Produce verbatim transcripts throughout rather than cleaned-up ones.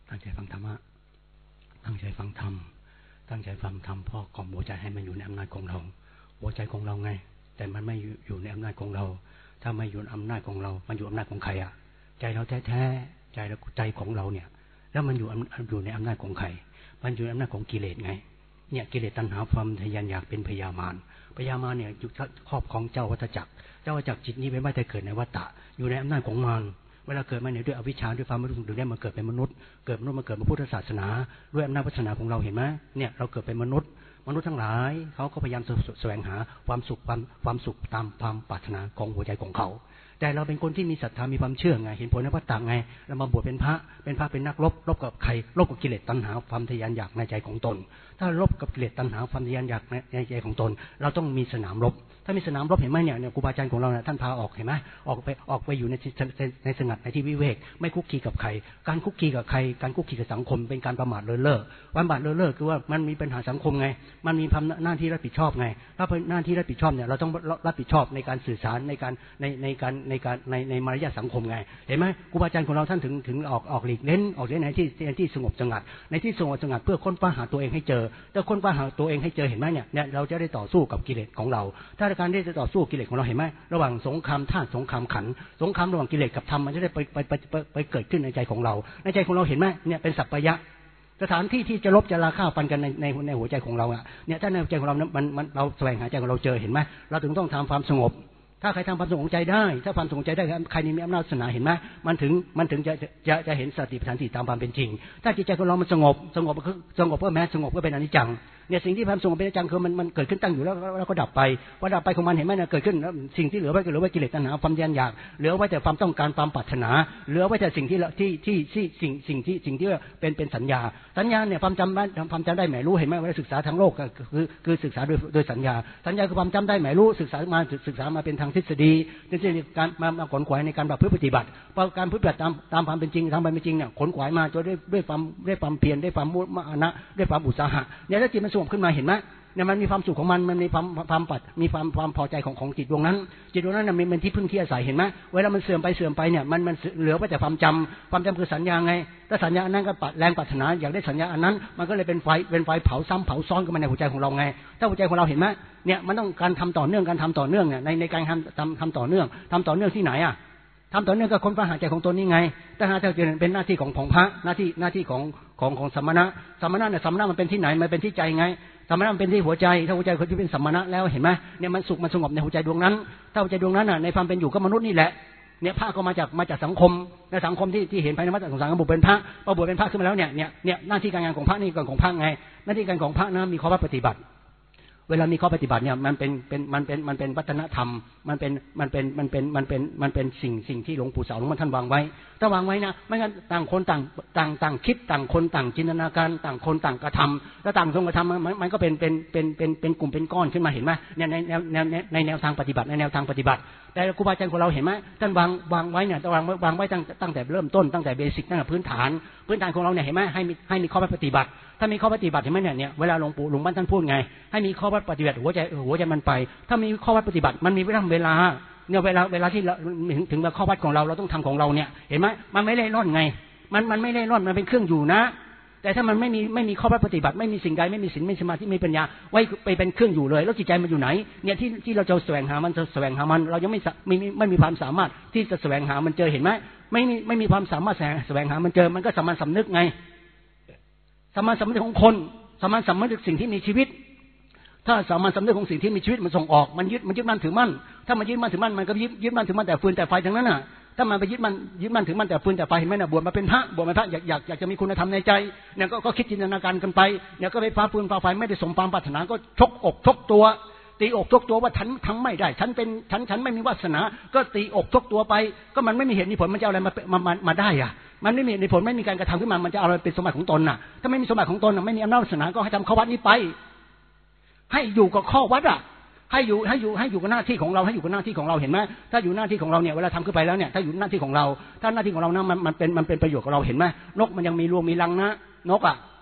ตั้งใจฟังธรรมะตั้งใจฟังธรรมตั้งใจฟังธรรมพ่อกล่อมหัวใจให้มันอยู่ในอำนาจของเราหัวใจของเราไงแต่มันไม่อยู่ในอำนาจของเราถ้าไม่อยู่ในอำนาจของเรามันอยู่อำนาจของใครอ่ะใจเราแท้ๆใจเราใจของเราเนี่ยแล้วมันอยู่อยู่ในอำนาจของใครมันอยู่ในอำนาจของกิเลสไงเนี่ยกิเลสตัณหาความทะยานอยากเป็นพยามารพยามารเนี่ยอยู่ครอบของเจ้าวัฏจักรเจ้าวัฏจักรจิตนี้เป็นไม่ได้เกิดในวัฏฏะอยู่ในอำนาจของมารเวลาเกิดมาเนี่ยด้วยอวิชชาด้วยความไม่รู้ถึงได้มาเกิดเป็นมนุษย์เกิดมนุษย์มาเกิดมาพุทธศาสนาด้วยอำนาจวาสนาของเราเห็นไหมเนี่ยเราเกิดเป็นมนุษย์มนุษย์ทั้งหลายเขาก็พยายามแสวงหาความสุขความความสุขตามความปรารถนาของหัวใจของเขาแต่เราเป็นคนที่มีศรัทธามีความเชื่อไงเห็นผลในวัฏฏะไงเรามาบวชเป็นพระเป็นพระเป็นนักรบรบกับใครรบกับกิเลสตัณหาความทะยานอยากในใจของตนถ้ารบกับกิเลสตัณหาความทะยานอยากในใจของตนเราต้องมีสนามรบถ้ามีสนามรบเห็นไหมเนี่ยครูบาอาจารย์ของเราเนี่ยท่านพาออกเห็นไหมออกไปออกไปอยู่ในในสงัดในที่วิเวกไม่คุกคีกับใครการคุกคีกับใครการคุกคีกับสังคมเป็นการประมาทเลินเล่อวันบาทเลินเล่อคือว่ามันมีปัญหาสังคมไงมันมีหน้าที่รับผิดชอบไงถ้าเป็นหน้าที่รับผิดชอบเนี่ยเราต้องรับผิดชอบในการสื่อสารในการในในการในการในในมารยาทสังคมไงเห็นไหมครูบาอาจารย์ของเราท่านถึงถึงออกออกหลีกเล่นออกเล่นในที่ในที่สงบสงัดในที่สงบสงัดเพื่อค้นคว้าหาตัวเองให้เจอถ้าค้นคว้าหาตัวเองให้เจอเห็นไหมเนี่ยเนี่ยเราจะได้ต่อสู้กับกิเลสของเราถ้าการที่จะต่อสู้กิเลสของเราเห็นไหมระหว่างสงครามธาตุสงครามขันธ์สงครามระหว่างกิเลสกับธรรมมันจะได้ไปไปไปไปเกิดขึ้นในใจของเราในใจของเราเห็นไหมเนี่ยเป็นสัพพยะสถานที่ที่จะลบจะราฆ่าฟันกันในในในหัวใจของเราอ่ะเนี่ยถ้าในหัวใจของเรามันมันเราแสวงหาใจของเราเจอเห็นไหมเราถึงต้องทำความสงบถ้าใครทำความสงบใจได้ถ้าความสงบใจได้ใครมีอำนาจศาสนาเห็นไหมมันถึงมันถึงจะจะจะเห็นสติปัฏฐานสี่ตามความเป็นจริงถ้าจิตใจของเรามันสงบสงบก็สงบก็แม้สงบก็เป็นอนิจจังเนี่ยสิ่งที่ความสงบเป็นอนิจจังคือมันมันเกิดขึ้นตั้งอยู่แล้วแล้วก็ดับไปพอดับไปของมันเห็นไหมเนี่ยเกิดขึ้นสิ่งที่เหลือไว้ก็เหลือไว้กิเลสตัณหาความทะยานอยากเหลือไว้แต่ความต้องการความปรารถนาเหลือไว้แต่สิ่งที่ที่ที่ที่สิ่งสิ่งที่สิ่งที่เป็นเป็นสัญญาสัญญาเนี่ยความจำได้ความจำได้หมายรู้เห็นไหมเวลาศึกษาทางโลกคือคือศึกษาโดยโดยสัญญาสัญญาคือความจำได้หมายรู้ศึกษามาศึกษามาเป็นทางทฤษฎีนี่คือการมามาขนขวายในการแบบปฏิบัติเพราะการปฏิบัติตามตามความเป็นจริงทางความเป็นจริงเนี่ยขนขวายมาจนด้วยด้วยความด้วยความเพียรด้วยความมุมานะด้วยความอุตสาหะเนี่ยถ้าจิตมันสงบขึ้นมาเห็นไหมเนี่ยมันมีความสุขของมันมันมีความความปัดมีความความพอใจของของจิตดวงนั้นจิตดวงนั้นน่ะมันเป็นที่พึ่งที่อาศัยเห็นไหมเวลามันเสื่อมไปเสื่อมไปเนี่ยมันมันเหลือไว้แต่ความจำความจำคือสัญญาไงถ้าสัญญาอันนั้นก็ปัดแรงปรารถนาอยากได้สัญญาอันนั้นมันก็เลยเป็นไฟเป็นไฟเผาซ้ำเผาซ้อนกันมาในหัวใจของเราไงถ้าหัวใจของเราเห็นไหมเนี่ยมันต้องการทำต่อเนื่องการทำต่อเนื่องเนี่ยในในการทำทำทำต่อเนื่องทำต่อเนื่องที่ไหนอ่ะทำต่อเนื่องกับคนพระหาใจของตนนี่ไงถ้าหาใจเป็นหน้าที่ของของพระหน้าที่หน้าที่ของของของสมณะสมณะเนี่ยสมณะมันเป็นที่ไหนมันเป็นที่ใจไงสมณะมันเป็นที่หัวใจถ้าหัวใจคนที่เป็นสมณะแล้วเห็นไหมเนี่ยมันสุขมันสงบในหัวใจดวงนั้นถ้าหัวใจดวงนั้นน่ะในความเป็นอยู่ก็มนุษย์นี่แหละเนี่ยพระก็มาจากมาจากสังคมในสังคมที่ที่เห็นภายในวัฏสงสารของบุตรเป็นพระพอบวชเป็นพระขึ้นมาแล้วเนี่ยเนี่ยเนี่ยหน้าที่การงานของพระนี่ก่อนของพระไงหน้าที่การของพระนะมีข้อวัดปฏิบัติเวลามีข้อปฏิบัติเนี่ยมันเป็นเป็นมันเป็นมันเป็นวัฒนธรรมมันเป็นมันเป็นมันเป็นมันเป็นมันเป็นสิ่งสิ่งที่หลวงปู่เสาหลวงพ่อท่านวางไว้ถ้าวางไว้นะไม่งั้นต่างคนต่างต่างต่างคิดต่างคนต่างจินตนาการต่างคนต่างกระทำแล้วต่างทรงกระทำมันมันก็เป็นเป็นเป็นเป็นเป็นกลุ่มเป็นก้อนขึ้นมาเห็นไหมเนี่ยในแนวแนวในแนวทางปฏิบัติในแนวทางปฏิบัติแต่ครูบาอาจารย์ของเราเห็นไหมท่านวางวางไว้เนี่ยวางวางไว้ตั้งตั้งแต่เริ่มต้นตั้งแต่เบสิกตั้งแต่พื้นฐานพื้นฐานของเราเนี่ยเห็นไหมให้มีให้มีข้อปฏิบัติถ้ามีข้อปฏิบัติเห็นไหมเนี่ยเนี่ยเวลาหลวงปู่หลวงพ่อท่านพูดไงให้มีข้อวัดปฏิบัติหัวใจหัวใจมันไปถ้ามีข้อวัดปฏิบัติมันมีเวลาเวลาเนี่ยเวลาเวลาที่ถึงถึงข้อวัดของเราเราต้องทำของเราเนี่ยเห็นไหมมันไม่เล่ร่อนไงมันมันไม่เล่ร่อนมันเป็นเครื่องอยู่นะแต่ถ้ามันไม่มีไม่มีข้อวัดปฏิบัติไม่มีสิ่งใดไม่มีศีลไม่มีสมาธิไม่มีปัญญาไว้ไปเป็นเครื่องอยู่เลยแล้วจิตใจมันอยู่ไหนเนี่ยที่ที่เราจะแสวงหามันจะแสวงหามันเรายังไม่ไม่ไม่มีความสามารถที่จะแสวงหามันเจอเห็นไหมไม่มีไม่มีความสามารถแสวงหามันเจอมันก็สามัญสำนึกไงสามัญสำนึกของคนสามัญสำนึกสิ่งที่มีชีวิตถ้าสามัญสำนึกของสิ่งที่มีชีวิตมันส่งออกมันยึดมันยึดมั่นถือมั่นถ้ามันยึดมั่นถือมั่นมันก็ยึดยึดมั่นถือมั่นแต่ฟืนแต่ไฟทั้งนั้นน่ะถ้ามันไปยึดมั่นยึดมั่นถือมั่นแต่ฟืนแต่ไฟเห็นไหมน่ะบวชมาเป็นพระบวชมาพระอยากอยากอยากจะมีคุณธรรมในใจเนี่ยก็ก็คิดจินตนาการกันไปเนี่ยก็ไปฟ้าฟืนฟ้าไฟไม่ได้สมความปรารถนาก็ชกอกชกตัวตีอกชกตัวว่าฉันทำไม่ได้ฉันเป็นฉันฉันไม่มีวาสนาก็ตีอกชกตัวไปก็มันไม่มีเหตุมีผลมันจะเอาอะไรมามามามาได้อ่ะมันไม่มีในผลไม่มีการกระทำขึ้นมามันจะเอาอะไรเป็นสมบัติของตนน่ะถ้าไม่มีสมบัติของตนน่ะไม่มีอำนาจวาสนาก็ให้ทำข้อวัดนี้ไปให้อยู่กับข้อวัดอ่ะให้อยู่ให้อยู่ให้อยู่กับหน้าที่ของเราให้อยู่กับหน้าที่ของเราเห็นไหมถ้าอยู่หน้าที่ของเราเนี่ยเวลาทำขึ้นไปแล้วเนี่ยถ้าอยู่หน้าที่ของเราถ้าหน้าที่ของเรานะมันมันเป็นมันเป็นประโยชน์กับเราเห็นไหมนกมันยังมีรวงมีรังนะนกอ่ะ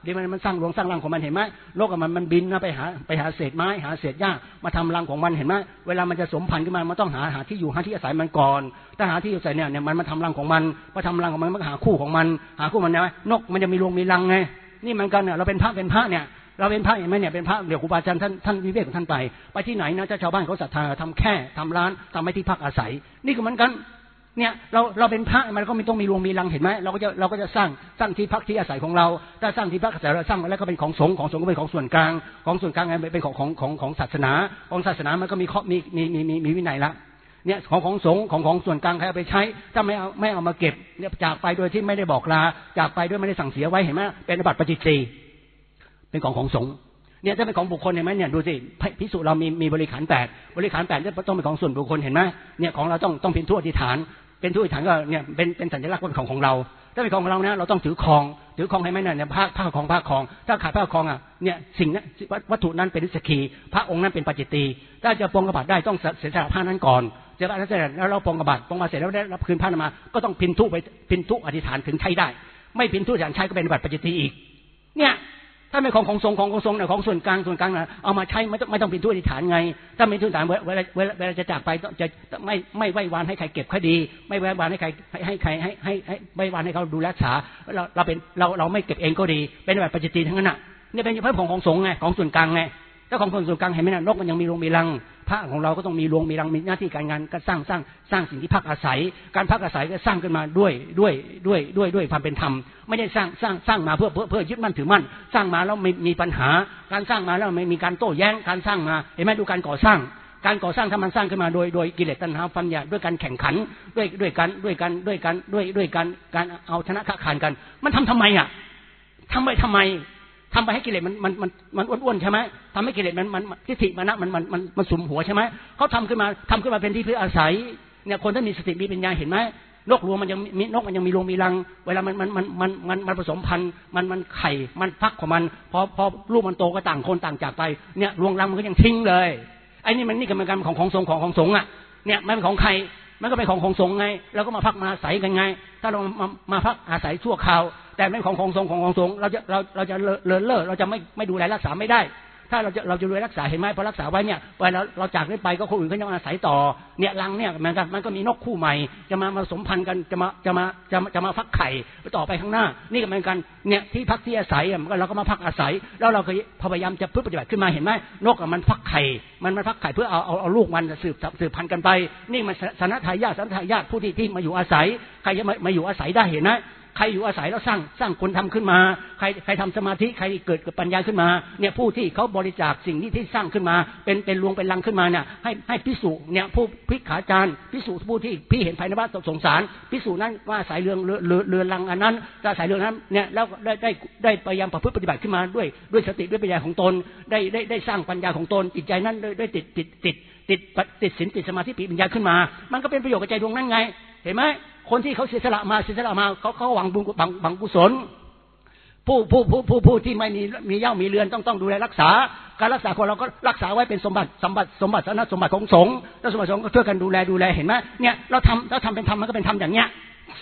เดี๋ยวมันมันสร้างรวงสร้างรังของมันเห็นไหมนกมันมันบินนะไปหาไปหาเศษไม้หาเศษหญ้ามาทำรังของมันเห็นไหมเวลามันจะสมพันธุ์ขึ้นมามันต้องหาหาที่อยู่หาที่อาศัยมันก่อนถ้าหาที่อยู่อาศัยเนี่ยเนี่ยมันมาทำรังของมันมาทำรังของมันมันก็หาคู่ของมันหาคู่มันเนี่ยนกมันจะมีรวงมีรังไงนี่มันกันเนี่ยเราเป็นพระเป็นพระเนี่ยเราเป็นพระเห็นไหมเนี่ยเป็นพระเดี๋ยวครูบาอาจารย์ท่านท่านวิเวกของท่านไปไปที่ไหนนะชาวบ้านเขาศรัทธาทำแค่ทำร้านทำให้ที่พักอาศัยนี่ก็เหมือนกันเนี่ยเราเราเป็นพระมันก็มีต้องมีรวงมีรังเห็นไหมเราก็จะเราก็จะสร้างสร้างที่พักที่อาศัยของเราถ้าสร้างที่พักอาศัยเราสร้างแล้วก็เป็นของสงฆ์ของสงฆ์ก็เป็นของส่วนกลางของส่วนกลางเป็นของของของของศาสนาของศาสนามันก็มีข้อมีมีมีมีมีวินัยละเนี่ยของของสงฆ์ของของส่วนกลางใครเอาไปใช้ถ้าไม่เอาไม่เอามาเก็บเนี่ยจากไปโดยที่ไม่ได้บอกลาจากไปด้วยไม่ได้สั่งเสียไว้เห็นไหมเป็นอาบัติปาจิตตีเป็นของของสงฆ์เนี่ยถ้าเป็นของบุคคลเห็นไหมเนี่ยดูสิภิกษุเรามีมีบริขารแปดบริขารแปดเนี่ยต้องเป็นของส่วนบุคคลเห็นไหมเนี่ยของเราต้องต้องเป็นทั่วอธิษฐานเป็นทั่วอธิษฐานก็เนี่ยเป็นเป็นสัญลักษณ์ของของเราถ้าเป็นของเรานะเราต้องถือครองถือครองให้ไหมเนี่ยผ้าผ้าของผ้าครองถ้าขาดผ้าครองอ่ะเนี่ยสิ่งนั้นวัตถุนั้นเป็นนิสกีพระองค์นั้นเป็นปาจิตตีถ้าจะปรงกบาตได้ต้องเสียสละผ้านั้นก่อนเสียสละนั้นเสร็จแล้วเราปรงกบาตปรงมาเสร็จแล้วได้รับคืนผ้านั้นมาก็ต้องพินทุไปพินทุอธิษฐานถึงใช้ได้ไม่พินทุอธิษฐานใช้ก็เป็นบัตรปาจิตตีอีกเนี่ยถ้าไม่ของของสงฆ์ของของสงฆ์เนี่ยของส่วนกลางส่วนกลางนะเอามาใช้ไม่ต้องไม่ต้องเป็นทุอธิษฐานไงถ้าเป็นทุอธิษฐานเวลาเวลาเวลาจะจากไปจะไม่ไม่ไว้วานให้ใครเก็บคดีไม่ไว้วานให้ใครให้ใครให้ให้ให้ไม่วานให้เขาดูแลรักษาเราเราเป็นเราเราไม่เก็บเองก็ดีเป็นแบบปาจิตตีทั้งนั้นน่ะนี่เป็นเพิ่มของของสงฆ์ไงของส่วนกลางไงถ้าของส่วนกลางเห็นไหมน่ะนกมันยังมีรวงมีรังพระของเราก็ต้องมีรวงมีรังมีหน้าที่การงานก็สร้างสร้างสร้างสิ่งที่พักอาศัยการพักอาศัยก็สร้างขึ้นมาด้วยด้วยด้วยด้วยด้วยความเป็นธรรมไม่ได้สร้างสร้างสร้างมาเพื่อเพื่อเพื่อยึดมั่นถือมั่นสร้างมาแล้วไม่มีปัญหาการสร้างมาแล้วไม่มีการโต้แย้งการสร้างมาเห็นไหมดูการก่อสร้างการก่อสร้างถ้ามันสร้างขึ้นมาโดยโดยกิเลสตัณหาความอยากด้วยการแข่งขันด้วยด้วยกันด้วยกันด้วยกันด้วยด้วยการการเอาชนะค้าขานกันมันทำทำไมอ่ะทำไปทำไมทำไปให้กิเลสมันมันมันมันอ้วนๆใช่ไหมทำให้กิเลสมันมันทิฏฐิมานะมันมันมันมันสุมหัวใช่ไหมเขาทำขึ้นมาทำขึ้นมาเป็นที่เพื่ออาศัยเนี่ยคนที่มีสติมีปัญญาเห็นไหมนกรวงมันยังมีนกมันยังมีรวงมีรังเวลามันมันมันมันมันมันผสมพันธุ์มันมันไข่มันฟักของมันพอพอลูกมันโตก็ต่างคนต่างจากไปเนี่ยรวงรังมันก็ยังทิ้งเลยไอ้นี่มันนี่กรรมการของของสงฆ์ของของสงฆ์อ่ะเนี่ยมันเป็นของใครมันก็เป็นของของสงฆ์ไงเราก็มาพักมาอาศัยกันไงถ้าเรามามาพักอาศัยชั่วคราวแต่ไม่ของของสงฆ์ของของสงฆ์เราจะเราเราจะเลินเล่อเราจะไม่ไม่ดูแลรักษาไม่ได้ถ้าเราจะเราจะดูแลรักษาเห็นไหมพอรักษาไว้เนี่ยเวลาเราจากนี้ไปก็คนอื่นก็จะมาอาศัยต่อเนี่ยรังเนี่ยมันก็มันก็มีนกคู่ใหม่จะมาผสมพันธุ์กันจะมาจะมาจะจะมาฟักไข่ไปต่อไปข้างหน้านี่ก็เหมือนกันเนี่ยที่พักที่อาศัยเราก็มาพักอาศัยแล้วเราก็พยายามจะพึ่งปฏิบัติขึ้นมาเห็นไหมนกมันฟักไข่มันมันฟักไข่เพื่อเอาเอาเอาลูกมันสืบสืบพันธุ์กันไปนี่มันสันทายาทสันทายาทผู้ที่ที่มาอยู่อาศัยใครจะมามาอยู่อาศัยได้เห็นไหมใครอยู่อาศัยแล้วสร้างสร้างคนทำขึ้นมาใครใครทำสมาธิใครเกิดเกิดปัญญาขึ้นมาเนี่ยผู้ที่เขาบริจาคสิ่งที่ที่สร้างขึ้นมาเป็นเป็นรวงเป็นรังขึ้นมาเนี่ยให้ให้ภิกษุเนี่ยผู้ภิกขาจารย์ภิกษุผู้ที่พี่เห็นภายในวัดสงสารภิกษุนั้นว่าอาศัยเรืองเรือเรือรังอันนั้นจะอาศัยเรื่องนั้นเนี่ยแล้วได้ได้ได้พยายามประพฤติปฏิบัติขึ้นมาด้วยด้วยสติด้วยปัญญาของตนได้ได้ได้สร้างปัญญาของตนจิตใจนั้นได้ได้ติดติดติดติดติดศีลติดสมาธิปัญญาขึ้นมามันก็เป็นประโยชน์กับใจดวงนั้นไงเห็นไหมคนที่เขาเสียสละมาเสียสละมาเขาเขาหวังบุญหวังหวังกุศลผู้ผู้ผู้ผู้ผู้ที่ไม่มีมีเย่ามีเรือนต้องต้องดูแลรักษาการรักษาคนเราก็รักษาไว้เป็นสมบัติสมบัติสมบัติสมบัติของสงฆ์แล้วสมบัติสงฆ์ก็ช่วยกันดูแลดูแลเห็นไหมเนี่ยเราทำเราทำเป็นธรรมมันก็เป็นธรรมอย่างเนี้ย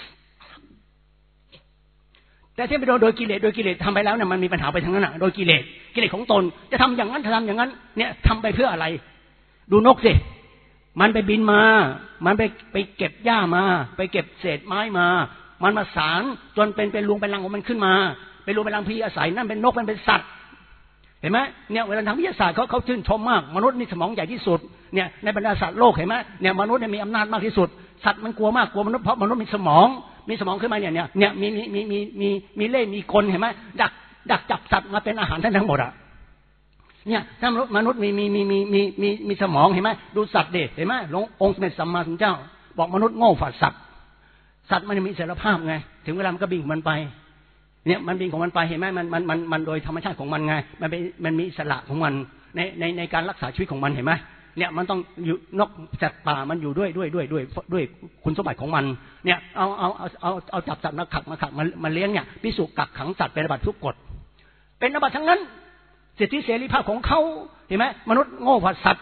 แต่ที่ไปโดยโดยกิเลสโดยกิเลสทำไปแล้วเนี่ยมันมีปัญหาไปทั้งนั้นอ่ะโดยกิเลสกิเลสของตนจะทำอย่างนั้นทำอย่างนั้นเนี่ยทำไปเพื่ออะไรดูนกสิมันไปบินมามันไปไปเก็บหญ้ามาไปเก็บเศษไม้มามันมาสารจนเป็นเป็นรวงเป็นรังของมันขึ้นมาเป็นรวงเป็นรังพี่อาศัยนั่นเป็นนกมันเป็นสัตว์เห็นไหมเนี่ยเวลาทางวิทยาศาสตร์เขาเขาชื่นชมมากมนุษย์นี่สมองใหญ่ที่สุดเนี่ยในบรรดาสัตว์โลกเห็นไหมเนี่ยมนุษย์เนี่ยมีอำนาจมากที่สุดสัตว์มันกลัวมากกลัวมนุษย์เพราะมนุษย์มีสมองมีสมองขึ้นมาเนี่ยเนี่ยเนี่ยมีมีมีมีมีมีเล่ห์มีกลเห็นไหมดักดักจับสัตว์มาเป็นอาหารทั้งหมดอ่ะเนี่ยถ้ามนุษย์มีมีมีมีมีมีมีสมองเห็นไหมดูสัตว์เด็ดเห็นไหมหลวงองค์สมเด็จสัมมาสัมพุทธเจ้าบอกมนุษย์โง่ฝ่าสัตว์สัตว์มันมีอิสรภาพไงถึงเวลามันก็บินของมันไปเนี่ยมันบินของมันไปเห็นไหมมันมันมันมันโดยธรรมชาติของมันไงมันเป็นมันมีอิสระของมันในในในการรักษาชีวิตของมันเห็นไหมเนี่ยมันต้องอยู่นกจัดป่ามันอยู่ด้วยด้วยด้วยด้วยด้วยคุณสมบัติของมันเนี่ยเอาเอาเอาเอาเอาจับสัตว์มาขังมาขังมามาเลี้ยงเนี่ยภิกษุกักขังสัตว์เป็นอาบัติทุกกฎเป็นอาบัติทั้งนั้นสิทธิเสรีภาพของเขาเห็นไหมมนุษย์โง่กว่าสัตว์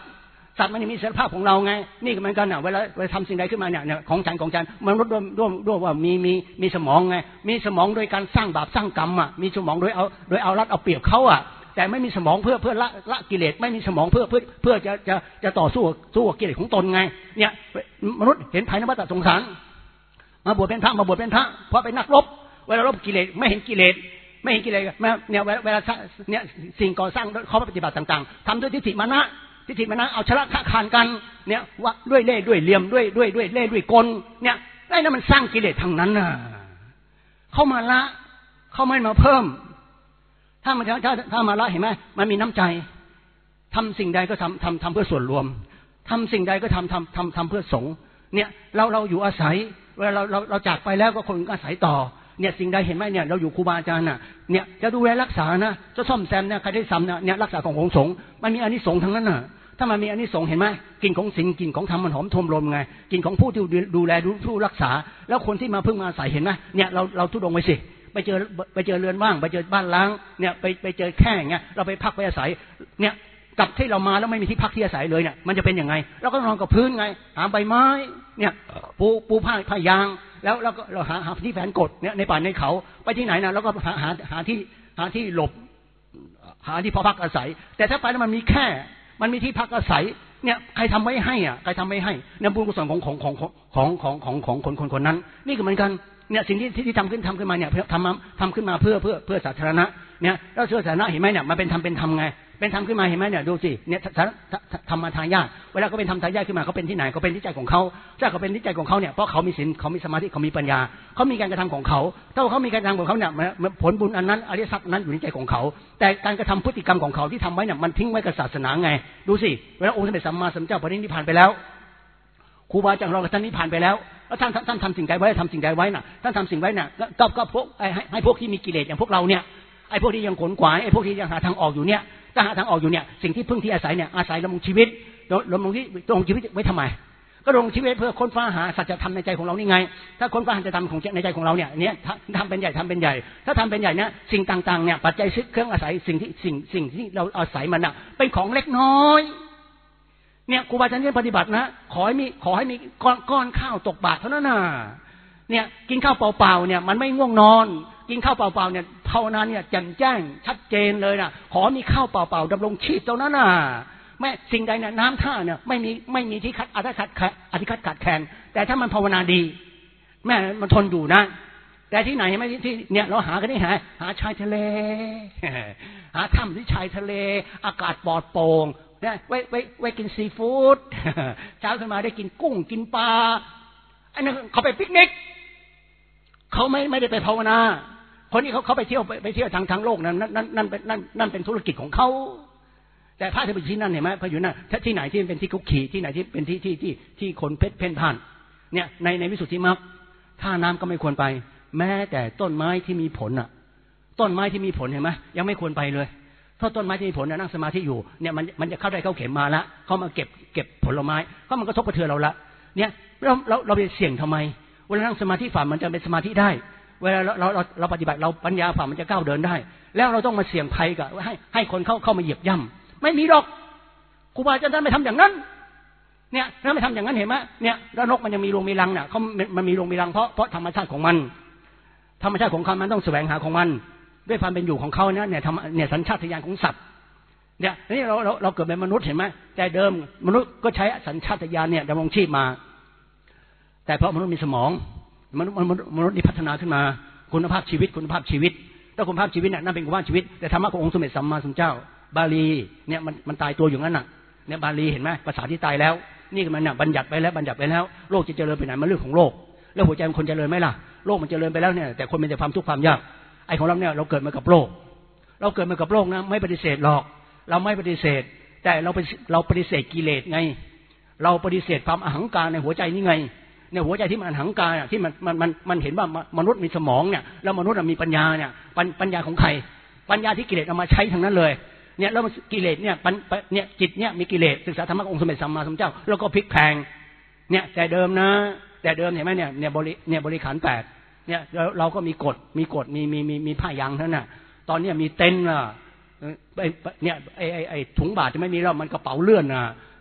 สัตว์มันมีเสรีภาพของเราไงนี่ก็เหมือนกันน่ะเวลาเวลาทำสิ่งใดขึ้นมาเนี่ยของฉันของฉันมนุษย์ร่วมร่วมร่วมว่ามีมีมีสมองไงมีสมองโดยการสร้างบาปสร้างกรรมอ่ะมีสมองโดยเอาโดยเอารัดเอาเปรียบเขาอ่ะแต่ไม่มีสมองเพื่อเพื่อละละกิเลสไม่มีสมองเพื่อเพื่อเพื่อจะจะจะต่อสู้สู้กับกิเลสของตนไงเนี่ยมนุษย์เห็นภัยในวัฏสงสารมาบวชเป็นพระมาบวชเป็นพระเพราะเป็นนักรบเวลารบกิเลสไม่เห็นกิเลสไม่เห็นกิเลสเนี่ยเวลาเนี่ยสิ่งก่อสร้างเขาปฏิบัติต่างๆทำด้วยทิฏฐิมานะทิฏฐิมานะเอาชนะขานกันเนี่ยว่าด้วยเล่ห์ด้วยเหลี่ยมด้วยด้วยด้วยเล่ห์ด้วยกลเนี่ยไอ้นั่นมันสร้างกิเลสทางนั้นน่ะเข้ามาละเข้าไม่มาเพิ่มถ้ามันถ้าถ้ามาละเห็นไหมมันมีน้ำใจทำสิ่งใดก็ทำทำทำเพื่อส่วนรวมทำสิ่งใดก็ทำทำทำทำเพื่อสงฆ์เนี่ยเราเราอยู่อาศัยเวลาเราเราเราจากไปแล้วก็คนอาศัยต่อเนี่ยสิ่งใดเห็นไหมเนี่ยเราอยู่ครูบาอาจารย์น่ะเนี่ยจะดูแลรักษานะจะซ่อมแซมเนี่ยใครได้ซ้ำเนี่ยเนี่ยรักษาของของสงฆ์มันมีอานิสงส์ทั้งนั้นน่ะถ้ามันมีอานิสงส์เห็นไหมกินของศีลกินของธรรมมันหอมทมลมไงกินของผู้ที่ดูแลผู้รักษาแล้วคนที่มาพึ่งมาอาศัยเห็นไหมเนี่ยเราเราทุดงไปสิไปเจอไปเจอเรือนว่างไปเจอบ้านล้างเนี่ยไปไปเจอแค่อย่างเงี้ยเราไปพักไปอาศัยเนี่ยกับที่เรามาแล้วไม่มีที่พักที่อาศัยเลยเนี่ยมันจะเป็นยังไงเราก็นอนกับพื้นไงหาใบไม้เนี่ยปูปูผ้าผ้ายางแล้วเราก็เราหาหาที่แฝงกดเนี่ยในป่าในเขาไปที่ไหนนะเราก็หาหาหาที่หาที่หลบหาที่พอพักอาศัยแต่ถ้าไปแล้วมันมีแค่มันมีที่พักอาศัยเนี่ยใครทำไว้ให้อ่ะใครทำไว้ให้เนี่ยบุญกุศลของของของของของของของคนคนคนนั้นนี่ก็เหมือนกันเนี่ยสิ่งที่ที่ทำขึ้นทำขึ้นมาเนี่ยทำทำขึ้นมาเพื่อเพื่อเพื่อสาธารณะเนี่ยแล้วเชื่อสาธารณะเห็นไหมเนี่ยมันเป็นธรรมเป็นธรรมไงเป็นธรรมขึ้นมาเห็นไหมเนี่ยดูสิเนี่ยธรรมทายาทเวลาเขาเป็นธรรมทายาทขึ้นมาเขาเป็นที่ไหนเขาเป็นที่ใจของเขาถ้าเขาเป็นที่ใจของเขาเนี่ยเพราะเขามีศีลเขามีสมาธิเขามีปัญญาเขามีการกระทำของเขาถ้าเขามีการกระทำของเขาเนี่ยผลบุญอันนั้นอริยทรัพย์นั้นอยู่ในใจของเขาแต่การกระทำพฤติกรรมของเขาที่ทำไว้เนี่ยมันทิ้งไว้กับศาสนาไงดูสิเวลาองค์สมเด็จสัมมาสัมพุทธเจ้าปรินิพพานไปแล้วครูบาอาจารย์เราท่านนิพพานไปแล้วแล้วท่านท่านทำสิ่งใดไว้ทำสิ่งใดไว้น่ะท่านทำสิ่งไว้น่ะก็ก็พวกให้ให้พวกที่มีกิเลสอย่างพวกเราเนี่ยไอ้พวกที่ยังขนขวายไอ้พวกที่ยังหาทางออกอยู่เนี่ยถ้าหาทางออกอยู่เนี่ยสิ่งที่พึ่งที่อาศัยเนี่ยอาศัยดำรงชีวิตดำรงที่ดำรงชีวิตไว้ทำไมก็ดำรงชีวิตเพื่อค้นฟ้าหาสัจธรรมในใจของเรานี่ไงถ้าค้นฟ้าหาสัจธรรมของในใจของเราเนี่ยเนี่ยทำเป็นใหญ่ทำเป็นใหญ่ถ้าทำเป็นใหญ่เนี่ยสิ่งต่างๆเนี่ยปัจจัยเครื่องอาศัยสิ่งที่สิ่งสิ่งที่เราอาศัยมันน่ะเป็นของเล็กน้อยเนี่ยครูบาอาจารย์ปฏิบัตินะขอให้มีขอให้มีก้อนก้อนข้าวตกบาตรเท่านั้นน่ะเนี่ยกินข้าวเปล่าๆเนี่ยมันไม่ง่วงนอนกินข้าวเปล่าๆเนี่ยภาวนาเนี่ยแจ่มแจ้งชัดเจนเลยนะขอมีข้าวเปล่าๆดำรงชีพเท่านั้นน่ะแม้สิ่งใดเนี่ยน้ำท่าเนี่ยไม่มีไม่มีที่คัดอาทิคัดอาทิคัดขาดแคลนแต่ถ้ามันภาวนาดีแม่มันทนอยู่นะแต่ที่ไหนไม่ที่เนี่ยเราหากันได้หาหาชายทะเลหาถ้ำที่ชายทะเลอากาศปลอดโปร่งเนี่ยไว้ไว้ไว้กินซีฟู้ดเช้าขึ้นมาได้กินกุ้งกินปลาอันนั้นเขาไปปิกนิกเขาไม่ไม่ได้ไปภาวนาคนนี้เขาเขาไปเที่ยวไปเที่ยวทางทางโลกนั้นนั่นนั่นเป็นนั่นนั่นเป็นธุรกิจของเขาแต่พระที่ไปที่นั่นเห็นไหมพระอยู่นั่นถ้าที่ไหนที่เป็นที่คุกขี่ที่ไหนที่เป็นที่ที่ที่ที่คนเพชรเพ่นพ่านเนี่ยในในวิสุทธิมรรคท่าน้ำก็ไม่ควรไปแม้แต่ต้นไม้ที่มีผลอ่ะต้นไม้ที่มีผลเห็นไหมยังไม่ควรไปเลยถ้าต้นไม้ที่มีผลนั่งสมาธิอยู่เนี่ยมันมันจะเข้าได้เข้าเข็มมาละเข้ามาเก็บเก็บผลไม้ก็มันก็ทบกระเทือนเราละเนี่ยเราเราเราไปเสี่ยงทำไมเวลานั่งสมาธิฝ่ามันจะเป็นสมาธิได้เวลาเราเราเราปฏิบัติเราปัญญาฝ่ามันจะก้าวเดินได้แล้วเราต้องมาเสี่ยงภัยกับให้ให้คนเข้าเข้ามาเหยียบย่ำไม่มีหรอกครูบาอาจารย์ท่านไม่ทำอย่างนั้นเนี่ยถ้าไม่ทำอย่างนั้นเห็นไหมเนี่ยแล้วนกมันยังมีโรงมีรังเนี่ยเขามันมีโรงมีรังเพราะเพราะธรรมชาติของมันธรรมชาติของเขามันต้องแสวงหาของมันด้วยความเป็นอยู่ของเขาเนี่ยเนี่ยทำเนี่ยสัญชาตญาณของสัตว์เนี่ยนี่เราเราเราเกิดเป็นมนุษย์เห็นไหมแต่เดิมมนุษย์ก็ใช้สัญชาตญาณเนี่ยดำรงชีพมาแต่เพราะมนุษย์มีสมองมนุษย์มนุษย์มนุษย์นี่พัฒนาขึ้นมาคุณภาพชีวิตคุณภาพชีวิตถ้าคุณภาพชีวิตเนี่ยนั่นเป็นคุณภาพชีวิตแต่ธรรมะขององค์สมเด็จสัมมาสัมพุทธเจ้าบาลีเนี่ยมันมันตายตัวอยู่งั้นน่ะเนี่ยบาลีเห็นไหมภาษาที่ตายแล้วนี่มันเนี่ยบัญญัติไปแล้วบัญญัติไปแล้วโลกจะเจริญไปไหนมันเรื่องของโลกแล้วหัวใจมันคนเจริญไหมล่ะโลกมันเจริญไปแล้วเนี่ยแต่คนมีแต่ความทุกข์ความยากไอ้ของเราเนี่ยเราเกิดมากับโลกเราเกิดมากับโลกนะไม่ปฏิเสธหรอกเราไม่ปฏิเสธแต่เราเราปฏิเสธกิเลสไงเราปฏิเสธความอหังการในหัวใจนี่ไงเนี่ยหัวใจที่มันอหังการที่มันมันมันมันเห็นว่ามนุษย์มีสมองเนี่ยแล้วมนุษย์มีปัญญาเนี่ยปัญญาของใครปัญญาที่กิเลสเอามาใช้ทั้งนั้นเลยเนี่ยแล้วกิเลสเนี่ยเนี่ยจิตเนี่ยมีกิเลสศึกษาธรรมะองค์สมเด็จสัมมาสัมพุทธเจ้าแล้วก็พลิกแพลงเนี่ยแต่เดิมนะแต่เดิมเห็นไหมเนี่ยเนี่ยบริเนี่ยบริขารแปดเนี่ยเราเราก็มีกฎมีกฎมีมีมีมีผ้ายางเท่านั้นน่ะตอนนี้มีเต็นท์ล่ะเนี่ยไอ้ไอ้ไอ้ถุงบาทจะไม่มีแล้วมันกระเป๋าเลื่อนน่ะ